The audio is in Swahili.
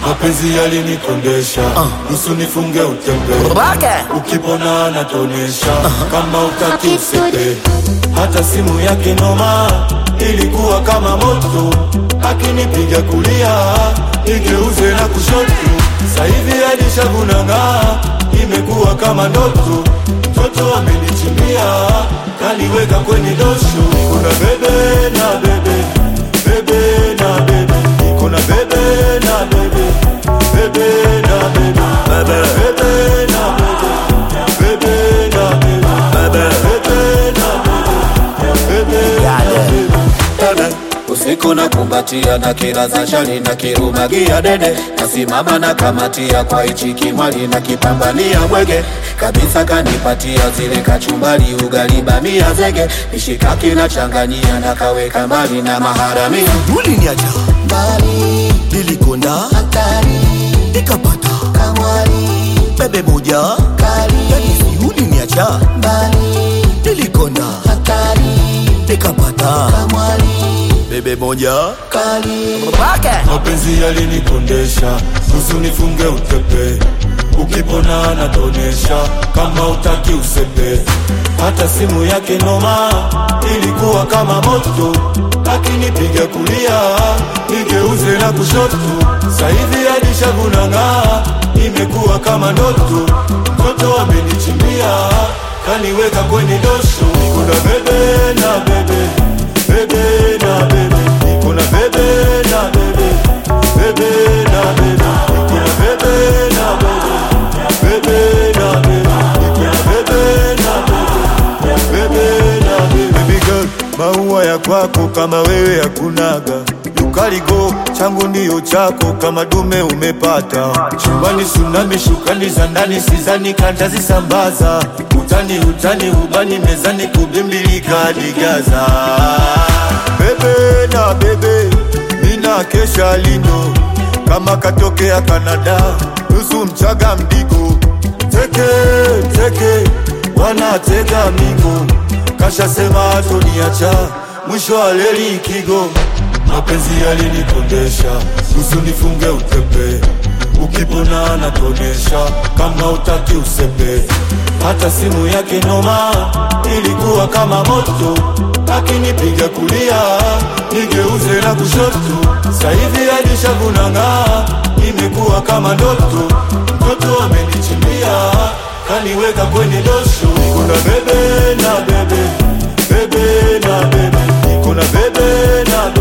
mapenzi yalinikondesha, nusu nifunge utembe, ukipona anatonesha, kama utaki usepe. Hata simu yake noma, ilikuwa kama moto, akinipiga kulia, nigeuze na kushoto. Sasa hivi alishagunanga, imekuwa kama ndoto. Mtoto amenichimbia, kaniweka kwenye dosho. Kuna bebe na bebe, bebe na bebe, kuna bebe na bebe, bebe na bebe, bebe na bebe, bebe na bebe, bebe na bebe. Usiku na kumbatia na kila za shali na kirumagia dede, nasimama na kamatia kwa ichi kimwali na kipambania mwege. Kabisa kanipatia zile kachumbali ugali bamia zege, mishikaki na changanyia na kaweka mbali na maharamia. Uliniacha mbali, nilikonda hatari, nikapata kamwali, bebe moja kali. Yani si uliniacha mbali, nilikonda hatari, nikapata kamwali, bebe moja kali. Mapenzi yalinikondesha, nusu nifunge utepe, ukipona anatonesha, kama utaki usepe. Hata simu yake noma, ilikuwa kama moto, akinipiga kulia, nigeuze na kushoto. Sasa hivi alishagunanga, imekuwa kama ndoto. Mtoto amenichimbia, kaniweka kwenye dosho. Kuna bebe na bebe, bebe na bebe, kuna bebe na bebe, bebe na bebe, kuna bebe na bebe, bebe na bebe, kuna bebe na bebe, bebe na bebe. Baby girl, maua ya kwako kama wewe hakunaga. Ukaligo changu ndiyo chako, kama dume umepata. Chumbani tsunami, shukani za ndani, sizani kantazi sambaza. Utani ubani mezani, kubimbilika digaza. Bebe na bebe, mina kesha lino, kama katokea Canada, nusu mchaga mdigo. Teke, wanatega migo, kasha sema atoniacha, mwisho wa leli ikigo. Mapenzi yalinikondesha, nusu nifunge utepe, ukipona anatonesha, kama utaki usepe. Hata simu yake noma, ilikuwa kama moto, akinipiga kulia, nigeuze na kushoto. Sasa hivi alishagunanga, imekuwa kama ndoto. Mtoto amenichimbia, kaniweka kwenye dosho. Kuna bebe na bebe, bebe na bebe, kuna bebe na bebe.